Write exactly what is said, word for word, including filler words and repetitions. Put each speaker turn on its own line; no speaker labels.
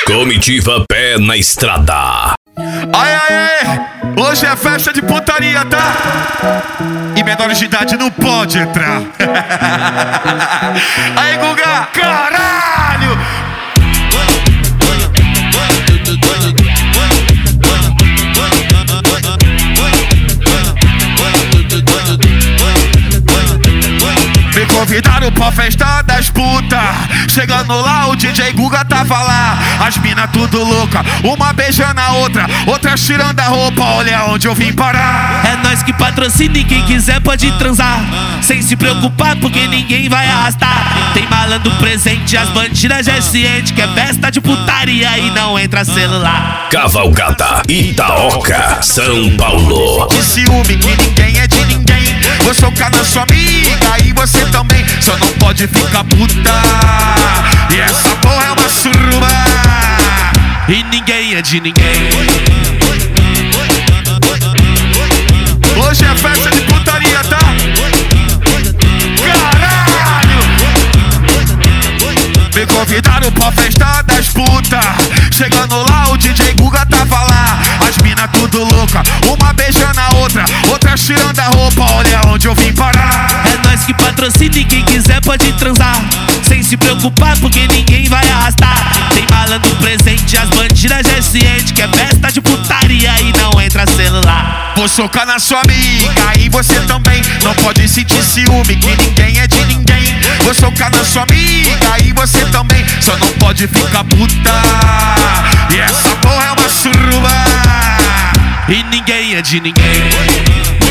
Comitiva Pé na Estrada.
Aê, aê! Hoje é festa de putaria, tá? E menores de idade não pode entrar. Aí, Guga! Caralho! Me convidaram pra festa das putas. Chegando lá, o D J Guga tava lá. As mina tudo louca, uma beijando a outra, outra tirando a roupa. Olha onde eu vim parar.
É nós que patrocina e quem quiser pode transar, sem se preocupar porque ninguém vai arrastar. Tem malandro presente, as bandidas já é ciente que é festa de putaria e não entra celular.
Cavalgada Itaoca, São Paulo.
De ciúme que ninguém é de ninguém. Vou socar na sua amiga e você também. Só não pode ficar puta. E essa porra é uma suruba.
E ninguém é de ninguém.
Hoje é festa de putaria, tá? Caralho! Me convidaram pra festa das putas. Chegando lá, o D J Guga tava lá. As mina tudo louca, uma beijando a outra, outra tirando a roupa. Olha onde eu vim parar.
É nós que patrocina e quem quiser pode transar, sem se preocupar porque ninguém vai arrastar. Tem malandro presente, as bandidas já é ciente que é festa de putaria e não entra celular.
Vou socar na sua amiga e você também. Não pode sentir ciúme que ninguém é de ninguém. Vou socar na sua amiga e você também. Só não pode ficar puta. E essa porra é uma suruba.
E ninguém é de ninguém.